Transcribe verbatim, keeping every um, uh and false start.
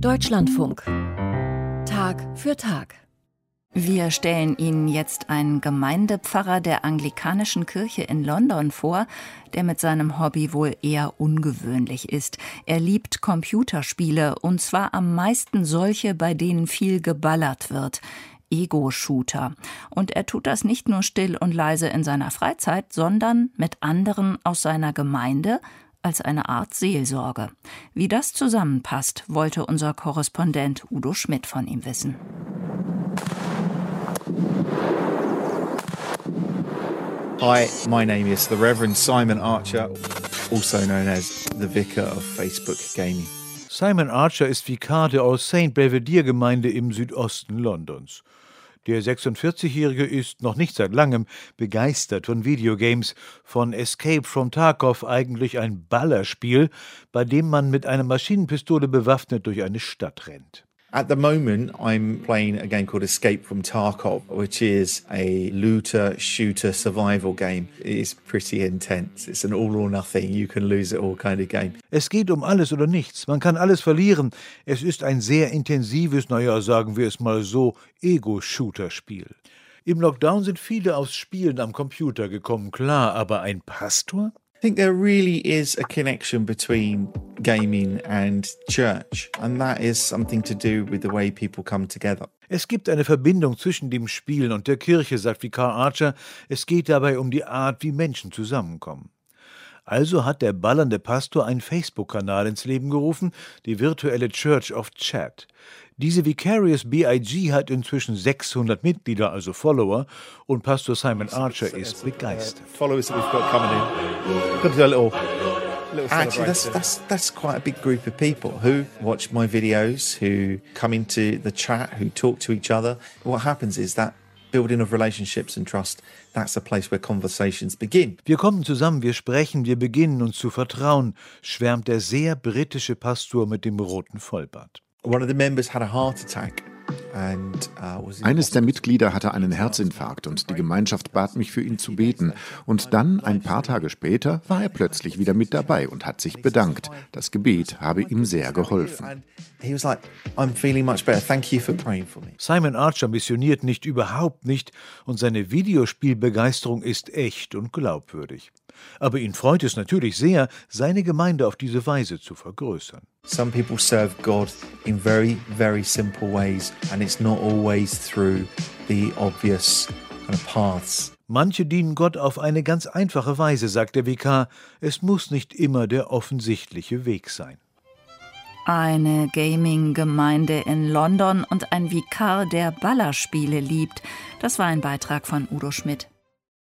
Deutschlandfunk. Tag für Tag. Wir stellen Ihnen jetzt einen Gemeindepfarrer der anglikanischen Kirche in London vor, der mit seinem Hobby wohl eher ungewöhnlich ist. Er liebt Computerspiele, und zwar am meisten solche, bei denen viel geballert wird. Ego-Shooter. Und er tut das nicht nur still und leise in seiner Freizeit, sondern mit anderen aus seiner Gemeinde als eine Art Seelsorge. Wie das zusammenpasst, wollte unser Korrespondent Udo Schmidt von ihm wissen. Hi, my name is the Reverend Simon Archer, also known as the Vicar of Facebook Gaming. Simon Archer ist Vikar der All Saint Belvedere Gemeinde im Südosten Londons. Der sechsundvierzigjährige ist noch nicht seit langem begeistert von Videogames, von Escape from Tarkov, eigentlich ein Ballerspiel, bei dem man mit einer Maschinenpistole bewaffnet durch eine Stadt rennt. At the moment, I'm playing a game called Escape from Tarkov, which is a looter shooter survival game. It is pretty intense. It's an all or nothing, you can lose it all kind of game. Es geht um alles oder nichts. Man kann alles verlieren. Es ist ein sehr intensives, naja, sagen wir es mal so, Ego-Shooter-Spiel. Im Lockdown sind viele aufs Spielen am Computer gekommen, klar, aber ein Pastor? I think there really is a connection between gaming and church, and that is something to do with the way people come together. Es gibt eine Verbindung zwischen dem Spielen und der Kirche, sagt Vikar Archer. Es geht dabei um die Art, wie Menschen zusammenkommen. Also hat der ballernde Pastor einen Facebook-Kanal ins Leben gerufen, die virtuelle Church of Chat. Diese Vicarious B I G hat inzwischen sechshundert Mitglieder, also Follower, und Pastor Simon Archer ist begeistert. Followers that we've got coming in. Got to do a little, little Actually, that's, that's, that's quite a big group of people who watch my videos, who come into the chat, who talk to each other. What happens is that building of relationships and trust, that's a place where conversations begin. Wir kommen zusammen, wir sprechen, wir beginnen uns zu vertrauen, schwärmt der sehr britische Pastor mit dem roten Vollbart. One of the members had a heart attack. And, uh, was in Eines der Mitglieder hatte einen Herzinfarkt und die Gemeinschaft bat mich, für ihn zu beten. Und dann, ein paar Tage später, war er plötzlich wieder mit dabei und hat sich bedankt. Das Gebet habe ihm sehr geholfen. Simon Archer missioniert nicht, überhaupt nicht, und seine Videospielbegeisterung ist echt und glaubwürdig. Aber ihn freut es natürlich sehr, seine Gemeinde auf diese Weise zu vergrößern. Some people serve God in very, very simple ways, and it's not always through the obvious kind of paths. Manche dienen Gott auf eine ganz einfache Weise, sagt der Vikar. Es muss nicht immer der offensichtliche Weg sein. Eine Gaming-Gemeinde in London und ein Vikar, der Ballerspiele liebt. Das war ein Beitrag von Udo Schmidt.